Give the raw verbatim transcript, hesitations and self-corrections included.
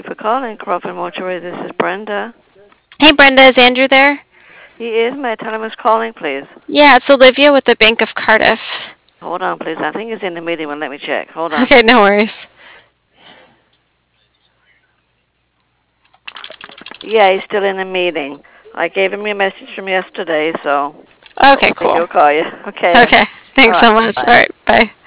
for calling Crawford Mortuary. This is Brenda. Hey, Brenda, is Andrew there? He is. May I tell him who's calling, please? Yeah, it's Olivia with the Bank of Cardiff. Hold on, please. I think he's in the meeting. Well, let me check. Hold on. Okay, no worries. Yeah, he's still in the meeting. I gave him your message from yesterday, so Okay, hopefully cool. he'll call you. Okay, then. Okay, All thanks right. so much. All Bye. right, bye.